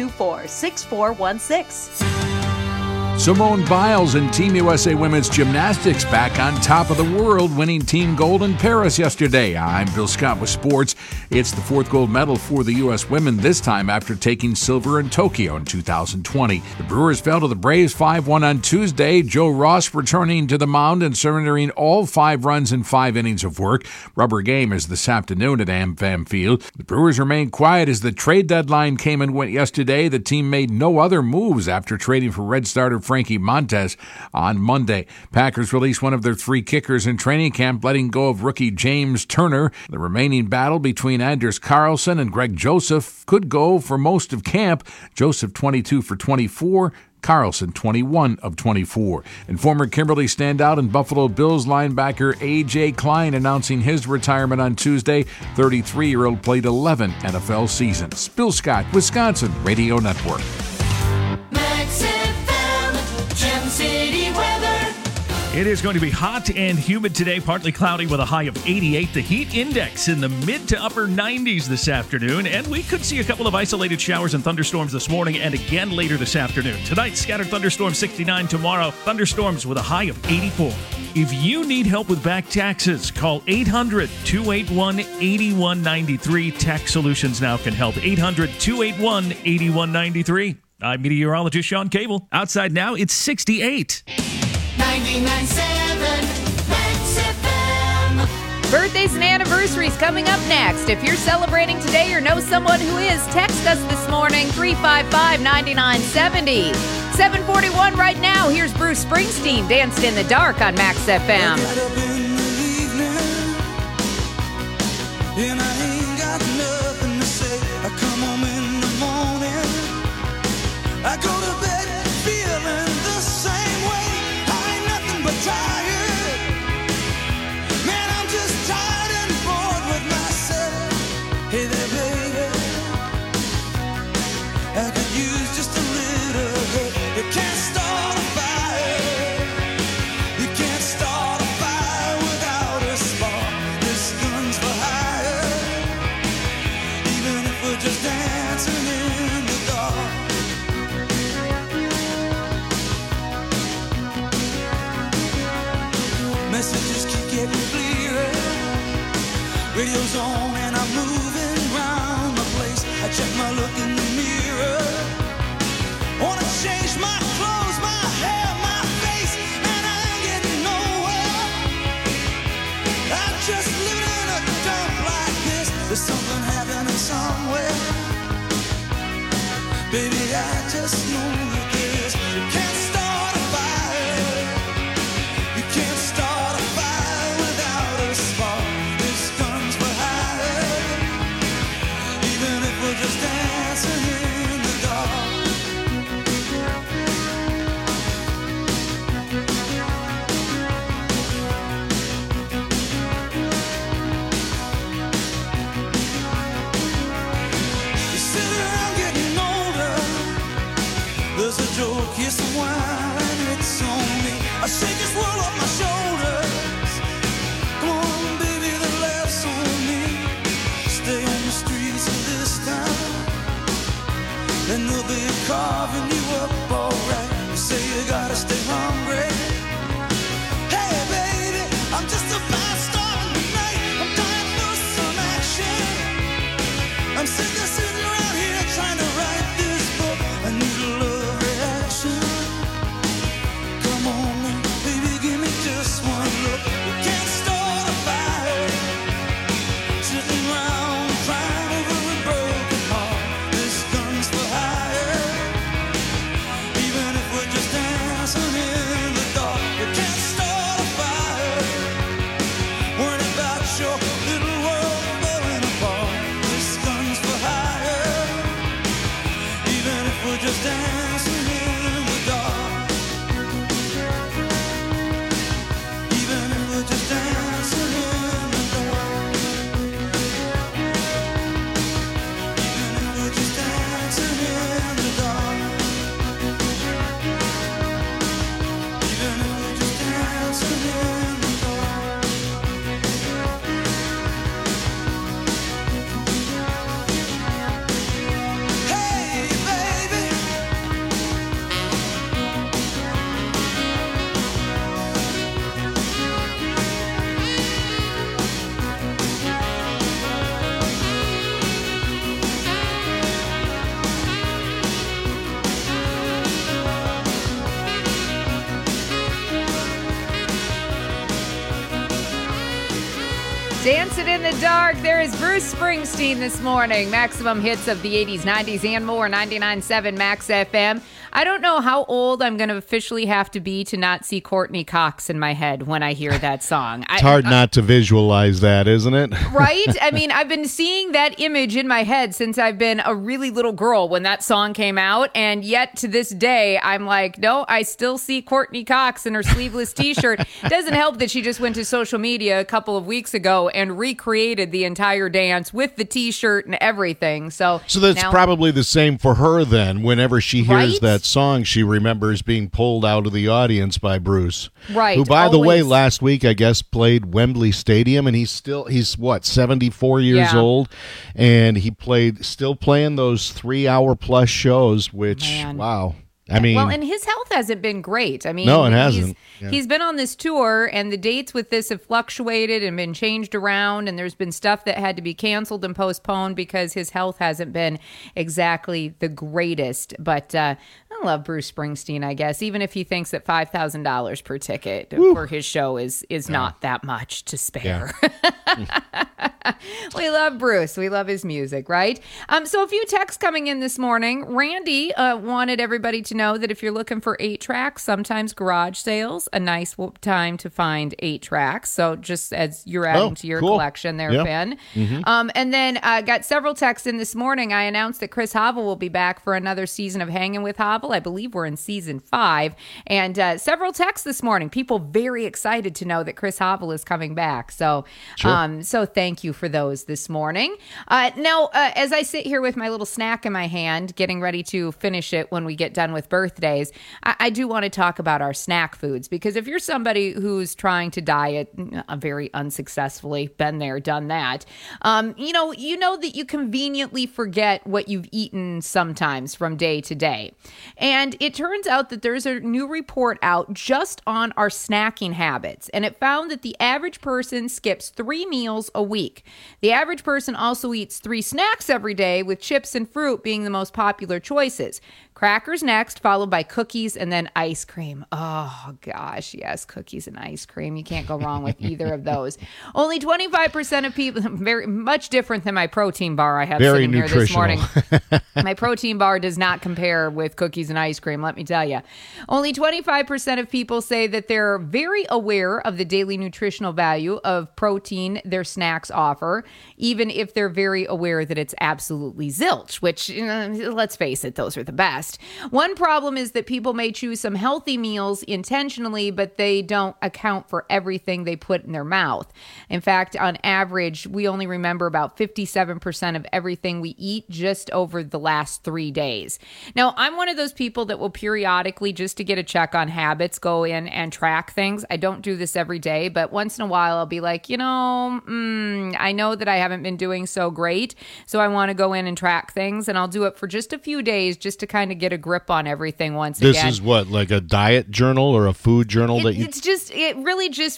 524-6416. Simone Biles and Team USA Women's Gymnastics back on top of the world, winning team gold in Paris yesterday. I'm Bill Scott with sports. It's the 4th gold medal for the U.S. women, this time after taking silver in Tokyo in 2020. The Brewers fell to the Braves 5-1 on Tuesday. Joe Ross returning to the mound and surrendering all 5 runs in 5 innings of work. Rubber game is this afternoon at AmFam Field. The Brewers remained quiet as the trade deadline came and went yesterday. The team made no other moves after trading for Red starter Frankie Montes on Monday. Packers released one of their 3 kickers in training camp, letting go of rookie James Turner. The remaining battle between Anders Carlson and Greg Joseph could go for most of camp. Joseph 22 for 24. Carlson, 21 of 24. And former Kimberly standout and Buffalo Bills linebacker A.J. Klein announcing his retirement on Tuesday. 33-year-old played 11 NFL seasons. Bill Scott, Wisconsin Radio Network. It is going to be hot and humid today, partly cloudy with a high of 88. The heat index in the mid to upper 90s this afternoon, and we could see a couple of isolated showers and thunderstorms this morning and again later this afternoon. Tonight, scattered thunderstorms 69. Tomorrow, thunderstorms with a high of 84. If you need help with back taxes, call 800-281-8193. Tax Solutions Now can help. 800-281-8193. I'm meteorologist Sean Cable. Outside now, it's 68. 99.7 Max FM. Birthdays and anniversaries coming up next. If you're celebrating today or know someone who is, text us this morning, 355-9970. 7:41 right now. Here's Bruce Springsteen, Danced in the Dark on Max FM. And I ain't got nothing to say. I come home in the morning. I go to bed feeling the same way. I ain't nothing but tired. Radio's on and I'm moving round the place. I check my look in the mirror. Wanna change my clothes, my hair, my face, and I ain't getting nowhere. I'm just living in a dump like this. There's something happening somewhere. Baby, I just know that this. You can't start a fire. You can't start a fire without a spark. This gun's for hire. Even if we're just dancing in the dark. You sit around getting older. There's a joke, here's some wine, it's on me. I shake this world off my shoulders. Come on, baby, the laughs on me. Stay on the streets of this town, and they'll be carving you up alright. You say you gotta stay hungry. Hey, baby, I'm just a fast star in the night. I'm dying for some action. I'm sick of sitting around here trying to write this book. I need a love reaction. Come on, baby, give me just one look. You can't start a fire. Sitting around crying over a broken heart. This gun's for hire. Even if we're just dancing in the dark. You can't start a fire. Worrying about your little world falling apart. This gun's for hire. Even if we're just dancing in the dark. Even if we're just dancing in the dark. Even if we're just dancing in the dark. Even if we're just dancing in the dark. Hey, baby. Dancing in the dark. There is Bruce Springsteen this morning. Maximum hits of the 80s, 90s, and more. 99.7 Max FM. I don't know how old I'm going to officially have to be to not see Courtney Cox in my head when I hear that song. It's hard not to visualize that, isn't it? Right? I mean, I've been seeing that image in my head since I've been a really little girl when that song came out. And yet to this day, I'm like, no, I still see Courtney Cox in her sleeveless t-shirt. Doesn't help that she just went to social media a couple of weeks ago and recreated the entire dance with the t-shirt and everything. So that's now, probably the same for her then. Whenever she hears Right? that song, she remembers being pulled out of the audience by Bruce. Right, Who, by the way, always. last week, I guess, played Wembley Stadium, and he's what, 74 years Yeah. old? And he still playing those 3-hour plus shows, which, Man. wow. I mean, well, and his health hasn't been great. I mean, No, it hasn't. Yeah. He's been on this tour, and the dates with this have fluctuated and been changed around, and there's been stuff that had to be canceled and postponed because his health hasn't been exactly the greatest. But I love Bruce Springsteen, I guess, even if he thinks that $5,000 per ticket for his show is not that much to spare. We love Bruce. We love his music, right? So a few texts coming in this morning. Randy wanted everybody to know that if you're looking for 8-tracks, sometimes garage sales, a nice time to find 8-tracks. So just as you're adding to your collection there, Yeah. Ben. Mhm. And then got several texts in this morning. I announced that Chris Havel will be back for another season of Hanging with Havel. I believe we're in season 5. And several texts this morning. People very excited to know that Chris Havel is coming back. So, Sure. so thank you for those this morning. Now, as I sit here with my little snack in my hand, getting ready to finish it when we get done with birthdays, I do want to talk about our snack foods, because if you're somebody who's trying to diet very unsuccessfully, been there, done that, you know that you conveniently forget what you've eaten sometimes from day to day. And it turns out that there's a new report out just on our snacking habits, and it found that the average person skips 3 meals a week. The average person also eats 3 snacks every day, with chips and fruit being the most popular choices. Crackers next, followed by cookies and then ice cream. Oh, gosh, yes, cookies and ice cream. You can't go wrong with either of those. Only 25% of people, very much different than my protein bar I have sitting here this morning. My protein bar does not compare with cookies and ice cream, let me tell you. Only 25% of people say that they're very aware of the daily nutritional value of protein their snacks offer, even if they're very aware that it's absolutely zilch, which, let's face it, those are the best. One problem is that people may choose some healthy meals intentionally, but they don't account for everything they put in their mouth. In fact, on average, we only remember about 57% of everything we eat just over the last 3 days. Now, I'm one of those people that will periodically, just to get a check on habits, go in and track things. I don't do this every day, but once in a while I'll be like, I know that I haven't been doing so great, so I want to go in and track things, and I'll do it for just a few days just to kind of get a grip on everything once again. This is what, like a diet journal or a food journal that you... It really just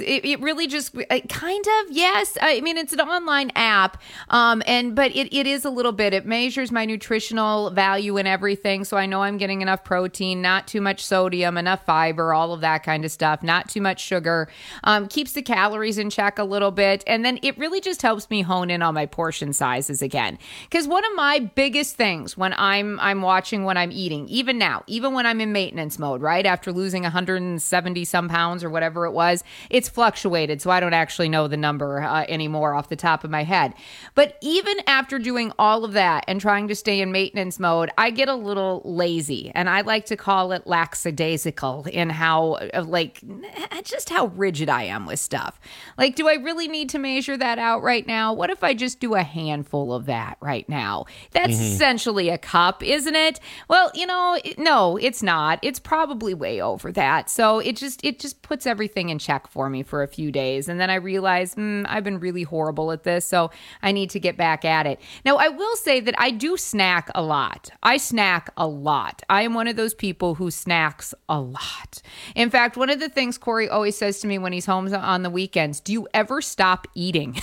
kind of, yes. I mean, it's an online app, but it is a little bit. It measures my nutritional value and everything, so I know I'm getting enough protein, not too much sodium, enough fiber, all of that kind of stuff, not too much sugar, keeps the calories in check a little bit, and then it really just helps me hone in on my portion sizes again. Because one of my biggest things when I'm watching what I'm eating, even now, even when I'm in maintenance mode, right, after losing 170 some pounds or whatever it was, it's fluctuated, so I don't actually know the number anymore off the top of my head. But even after doing all of that and trying to stay in maintenance mode, I get a little lazy, and I like to call it lackadaisical in how, just how rigid I am with stuff. Like, do I really need to measure that out right now? What if I just do a handful of that right now? That's essentially a cup, isn't it? Well, no, it's not. It's probably way over that. So it just puts everything in check for me for a few days. And then I realize, I've been really horrible at this, so I need to get back at it. Now, I will say that I do snack a lot. I snack a lot. I am one of those people who snacks a lot. In fact, one of the things Corey always says to me when he's home on the weekends, do you ever stop eating?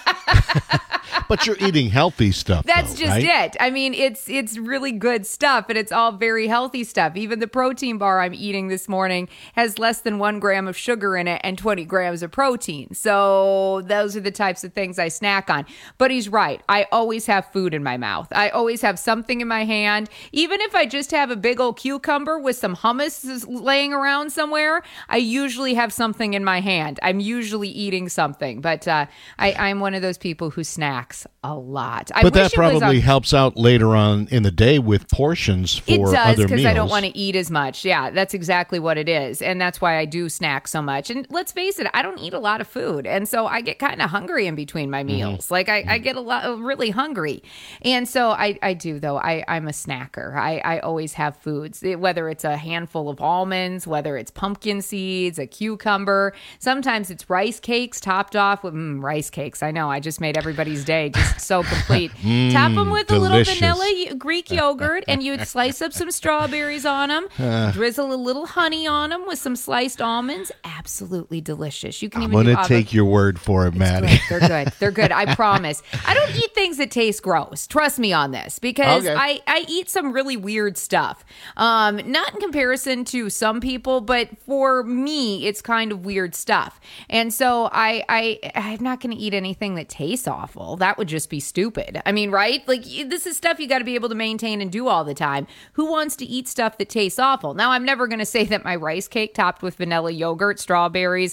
But you're eating healthy stuff. That's though, just right? it. I mean, it's really good stuff, and it's all very healthy stuff. Even the protein bar I'm eating this morning has less than 1 gram of sugar in it and 20 grams of protein. So those are the types of things I snack on. But he's right. I always have food in my mouth. I always have something in my hand. Even if I just have a big old cucumber with some hummus laying around somewhere, I usually have something in my hand. I'm usually eating something. But I'm one of those people who snacks a lot. But that probably helps out later on in the day with portions for other meals. It does, because I don't want to eat as much. Yeah, that's exactly what it is. And that's why I do snack so much. And let's face it, I don't eat a lot of food. And so I get kind of hungry in between my meals. Like I get really hungry. And so I do, though. I'm a snacker. I always have foods, whether it's a handful of almonds, whether it's pumpkin seeds, a cucumber. Sometimes it's rice cakes topped off with rice cakes. I know, I just made everybody's day just so complete. Top them with delicious. A little vanilla Greek yogurt, and you'd slice up some strawberries on them, drizzle a little honey on them with some sliced almonds. Absolutely delicious. You can I'm going to take your word for it, Maddie. They're good. They're good. I promise. I don't eat things that taste gross. Trust me on this, because I eat some really weird stuff. Not in comparison to some people, but for me, it's kind of weird stuff. And so I'm not going to eat anything that tastes awful. That would just be stupid. I mean, right? Like, this is stuff you got to be able to maintain and do all the time. Who wants to eat stuff that tastes awful? Now, I'm never going to say that my rice cake topped with vanilla yogurt, strawberries,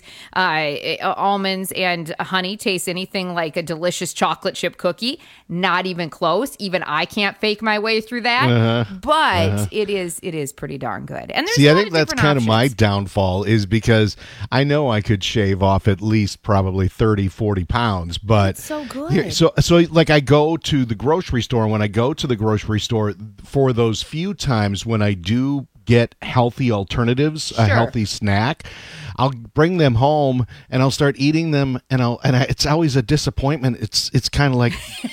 almonds, and honey tastes anything like a delicious chocolate chip cookie. Not even close. Even I can't fake my way through that. But it is pretty darn good. And there's I think that's kind of my downfall, is because I know I could shave off at least probably 30, 40 pounds, but it's so good. So like I go to the grocery store, and when I go to the grocery store for those few times when I do get healthy alternatives, a healthy snack, I'll bring them home and I'll start eating them, and it's always a disappointment. It's kind of like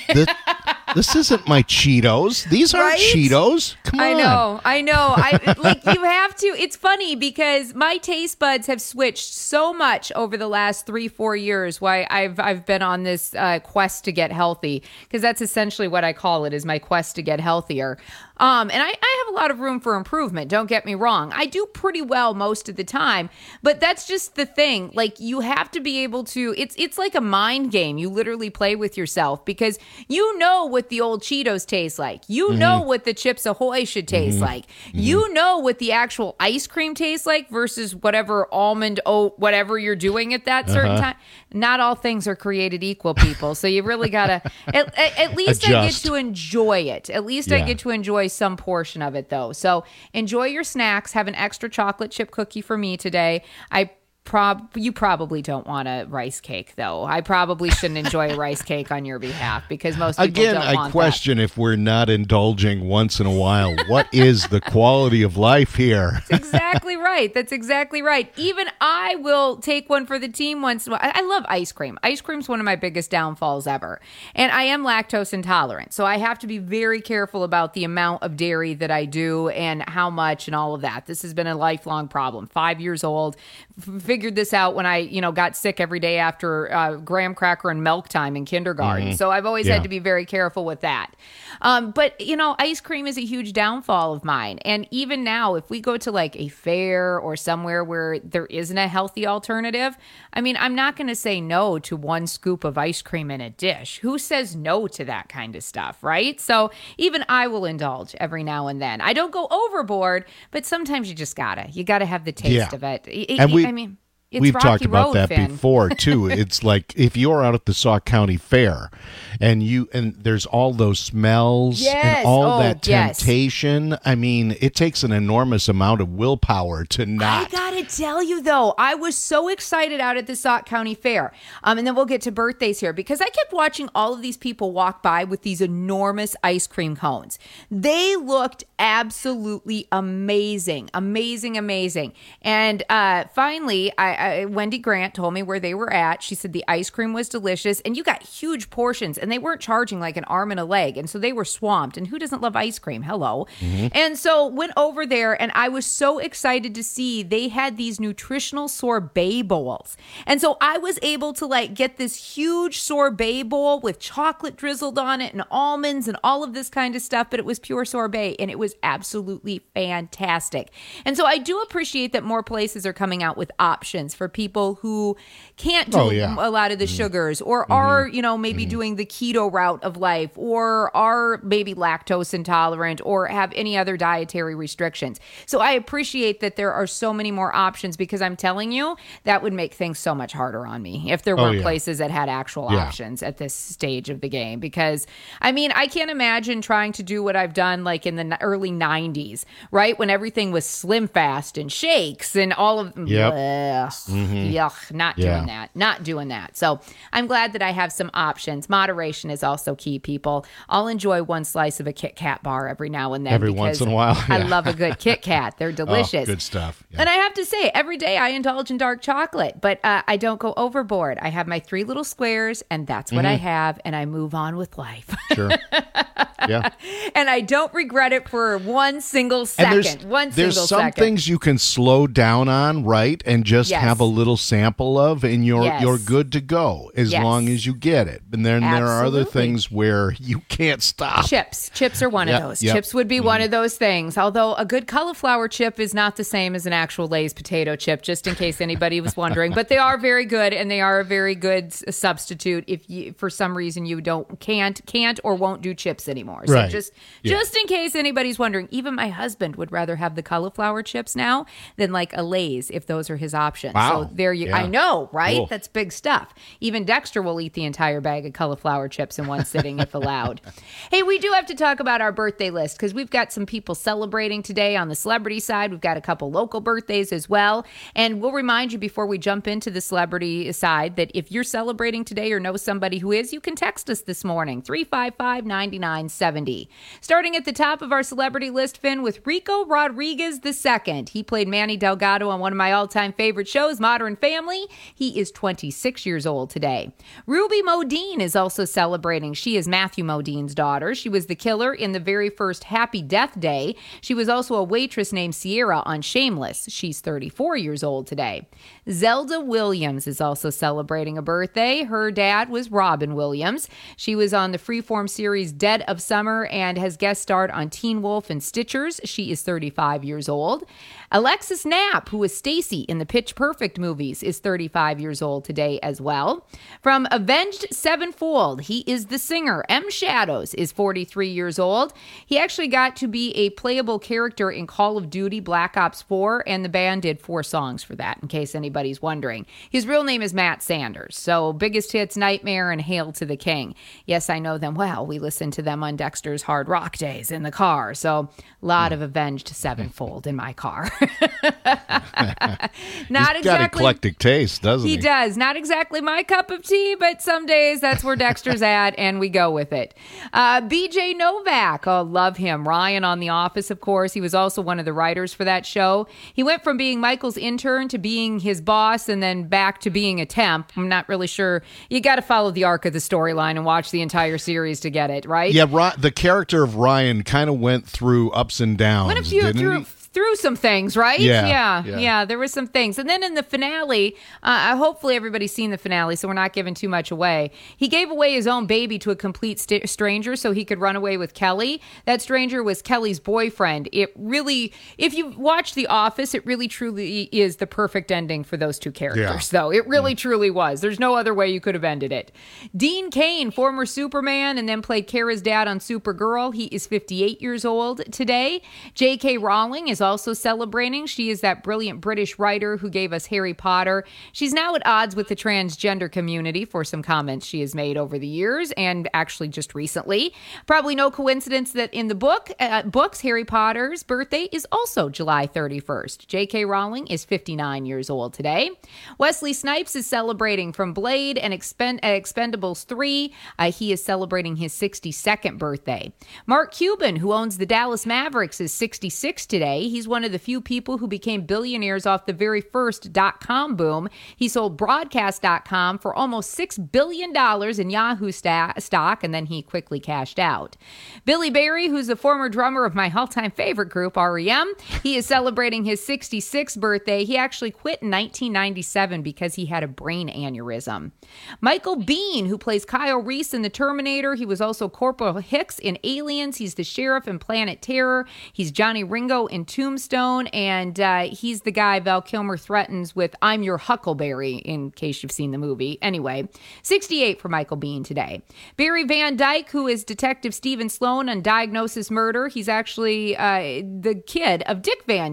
this isn't my Cheetos. These aren't Cheetos. Come on. I know. Like, you have to. It's funny because my taste buds have switched so much over the last 3-4 years. Why I've been on this quest to get healthy, because that's essentially what I call it, is my quest to get healthier. And I have a lot of room for improvement. Don't get me wrong. I do pretty well most of the time, but that's just the thing. Like, you have to be able to, it's like a mind game. You literally play with yourself, because you know what the old Cheetos taste like. You know what the Chips Ahoy should taste like. You know what the actual ice cream tastes like versus whatever almond oat, whatever you're doing at that certain time. Not all things are created equal, people. So you really gotta, at least adjust. I get to enjoy it. At least I get to enjoy some portion of it, though. So enjoy your snacks. Have an extra chocolate chip cookie for me today. You probably don't want a rice cake, though. I probably shouldn't enjoy a rice cake on your behalf, because most people don't want that. I question if we're not indulging once in a while. What is the quality of life here? That's exactly right. That's exactly right. Even I will take one for the team once in a while. I love ice cream. Ice cream's one of my biggest downfalls ever. And I am lactose intolerant, so I have to be very careful about the amount of dairy that I do and how much and all of that. This has been a lifelong problem. 5 years old. Figured this out when I, got sick every day after graham cracker and milk time in kindergarten. So I've always had to be very careful with that. But, ice cream is a huge downfall of mine. And even now, if we go to like a fair or somewhere where there isn't a healthy alternative, I mean, I'm not going to say no to one scoop of ice cream in a dish. Who says no to that kind of stuff, right? So even I will indulge every now and then. I don't go overboard, but sometimes you just gotta have the taste of it. We've talked about that Finn. before too. It's like if you're out at the Sauk County Fair and there's all those smells and all that temptation. I mean, it takes an enormous amount of willpower to not. I gotta tell you though, I was so excited out at the Sauk County Fair. And then we'll get to birthdays here, because I kept watching all of these people walk by with these enormous ice cream cones. They looked absolutely amazing. And finally, Wendy Grant told me where they were at. She said the ice cream was delicious, and you got huge portions, and they weren't charging like an arm and a leg, and so they were swamped. And who doesn't love ice cream? Hello. And so went over there, and I was so excited to see they had these nutritional sorbet bowls. And so I was able to get this huge sorbet bowl with chocolate drizzled on it and almonds and all of this kind of stuff, but it was pure sorbet, and it was absolutely fantastic. And so I do appreciate that more places are coming out with options for people who can't do a lot of the sugars, or are, maybe doing the keto route of life, or are maybe lactose intolerant, or have any other dietary restrictions. So I appreciate that there are so many more options, because I'm telling you, that would make things so much harder on me if there weren't places that had actual options at this stage of the game. Because, I mean, I can't imagine trying to do what I've done in the early 90s, right? When everything was Slim Fast and shakes and all of them. Yuck, not doing that. So I'm glad that I have some options. Moderation is also key, people. I'll enjoy one slice of a Kit Kat bar every now and then. Every once in a while. I love a good Kit Kat. They're delicious. Good stuff. Yeah. And I have to say, every day I indulge in dark chocolate, but I don't go overboard. I have my 3 little squares, and that's what I have, and I move on with life. Sure. Yeah. And I don't regret it for one single second. There's some things you can slow down on, right, and just have a little sample of, and you're good to go as long as you get it. And then there are other things where you can't stop. Chips are one of those. Chips would be one of those things. Although a good cauliflower chip is not the same as an actual Lay's potato chip, just in case anybody was wondering. But they are very good, and they are a very good substitute if you, for some reason, you can't or won't do chips anymore. So just in case anybody's wondering, even my husband would rather have the cauliflower chips now than like a Lay's if those are his options. Wow. So there you, I know, right? Cool. That's big stuff. Even Dexter will eat the entire bag of cauliflower chips in one sitting if allowed. Hey, we do have to talk about our birthday list because we've got some people celebrating today on the celebrity side. We've got a couple local birthdays as well. And we'll remind you before we jump into the celebrity side that if you're celebrating today or know somebody who is, you can text us this morning, 355-9970. Starting at the top of our celebrity list, Finn, with Rico Rodriguez II. He played Manny Delgado on one of my all-time favorite shows, Modern Family. He is 26 years old today. Ruby Modine is also celebrating. She is Matthew Modine's daughter. She was the killer in the very first Happy Death Day. She was also a waitress named Sierra on Shameless. She's 34 years old today. Zelda Williams is also celebrating a birthday. Her dad was Robin Williams. She was on the Freeform series Dead of Summer and has guest starred on Teen Wolf and Stitchers. She is 35 years old. Alexis Knapp, who is Stacy in the Pitch Perfect movies, is 35 years old today as well. From Avenged Sevenfold, he is the singer. M. Shadows is 43 years old. He actually got to be a playable character in Call of Duty Black Ops 4, and the band did 4 songs for that, in case anybody's wondering. His real name is Matt Sanders, so biggest hits, Nightmare and Hail to the King. Yes, I know them well. We listened to them on Dexter's Hard Rock Days in the car, so a lot of Avenged Sevenfold in my car. Not He's got eclectic taste, doesn't he? He does. Not exactly my cup of tea, but some days that's where Dexter's at, and we go with it. BJ Novak, oh, love him. Ryan on The Office, of course. He was also one of the writers for that show. He went from being Michael's intern to being his boss and then back to being a temp. I'm not really sure. You got to follow the arc of the storyline and watch the entire series to get it, right? Yeah, the character of Ryan kind of went through ups and downs, didn't he? Through some things, right? Yeah, there were some things. And then in the finale, hopefully everybody's seen the finale, so we're not giving too much away. He gave away his own baby to a complete stranger so he could run away with Kelly. That stranger was Kelly's boyfriend. It really, if you watch The Office, it really truly is the perfect ending for those two characters, though. It really truly was. There's no other way you could have ended it. Dean Cain, former Superman, and then played Kara's dad on Supergirl. He is 58 years old today. J.K. Rowling is also celebrating. She is that brilliant British writer who gave us Harry Potter. She's now at odds with the transgender community for some comments she has made over the years and actually just recently. Probably no coincidence that in the books, Harry Potter's birthday is also July 31st. J.K. Rowling is 59 years old today. Wesley Snipes is celebrating from Blade and Expendables 3. He is celebrating his 62nd birthday. Mark Cuban, who owns the Dallas Mavericks, is 66 today. He's one of the few people who became billionaires off the very first .com boom. He sold Broadcast.com for almost $6 billion in Yahoo stock, and then he quickly cashed out. Billy Berry, who's the former drummer of my all-time favorite group, R.E.M., he is celebrating his 66th birthday. He actually quit in 1997 because he had a brain aneurysm. Michael Biehn, who plays Kyle Reese in The Terminator. He was also Corporal Hicks in Aliens. He's the sheriff in Planet Terror. He's Johnny Ringo in Tombstone, and he's the guy Val Kilmer threatens with I'm Your Huckleberry, in case you've seen the movie. Anyway, 68 for Michael Biehn today. Barry Van Dyke, who is Detective Stephen Sloan on Diagnosis Murder. He's actually the kid of Dick Van